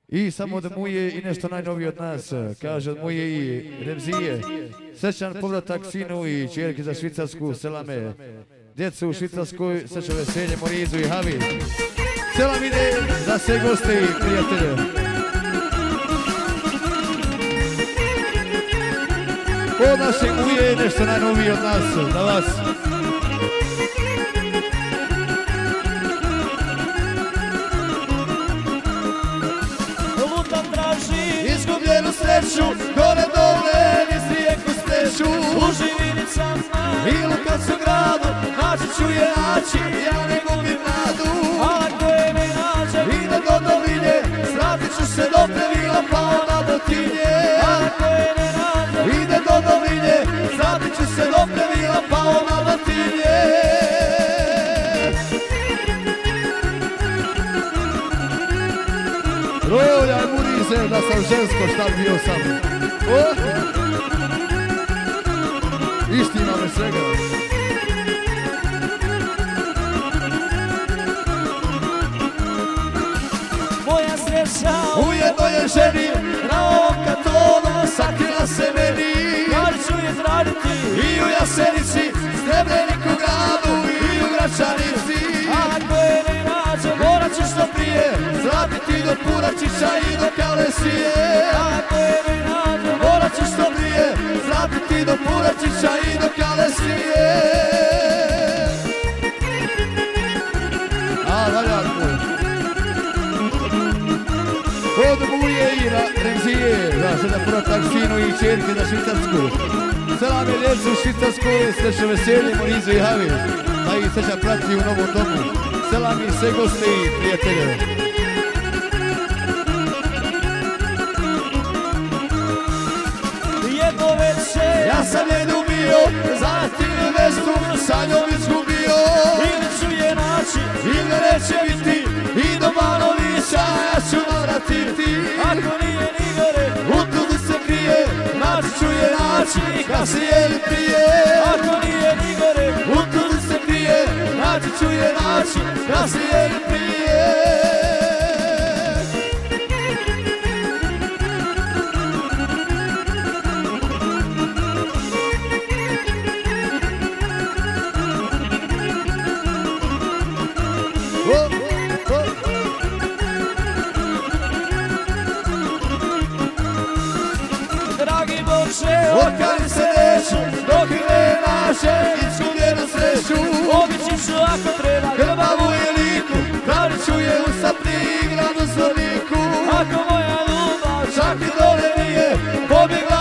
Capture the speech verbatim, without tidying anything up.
I samo od Muje i nešto najnovije od nas, kaže od Muje i Remzije. Srećan povratak sinu i čerke za Švicarsku, selame. Djecu u Švicarskoj, srećan veselje Morizu i Havi. Selam ide za sve goste i prijatelje. Od naše Muje nešto najnovije od nas, za vas. Izgubljenu sreću, gore dole, niz rijeku steću. U Živinicama i Lukanskom gradu, naći ću je naći, ja ne gubim nadu. A ako je ne nađem, ide do doline, sratit ću se do Previla, pa onda do Tinje. A ako je ne nađem, ide do doline, sratit ću se do Previla, pa onda do Tinje. Rolja Murize, da sam žensko, šta bio sam. O! Istina me svega. Moja sreća ujedno je ženi, na ovom katonu sakrila se meni. Kad ću je tražiti i u Jasenici, Srebreniku gradu i u Gračanici. A ako je ne nađem, morat ću što prije zratiti do Puračića i do Kalesije. A ako je ne nađem, morat ću što prije zratiti do Puračića i do Kalesije. A, valjanku. Od Muje i Remzije, za sada povratak sinu i čerke za Švicarsku. Selam je djecu u Švicarskoj, srećno veselje Morizu i Havi. Da ih sreća prati u novom domu. Selam i sve goste i prijatelje. Jedno večer ja sam je ljubio, zatim vestu sa njom izgubio. Ili ću je naći, ili neće biti, i do Banovića ja ću navratiti. Ako nije ni gore, u tudu se krije, naći ću je naći, kasnije ili prije. Ako nije ni gore, u tudu se krije, naći ću je naći, kasnije ili prije. Okali se neću, dok ne nađem izgubljenu sreću. Obići ću ako treba Grbavu i Liku, pravit ću je u Sapni i Gradu Zvorniku. Ako moja ljubav čak i dole nije pobjegla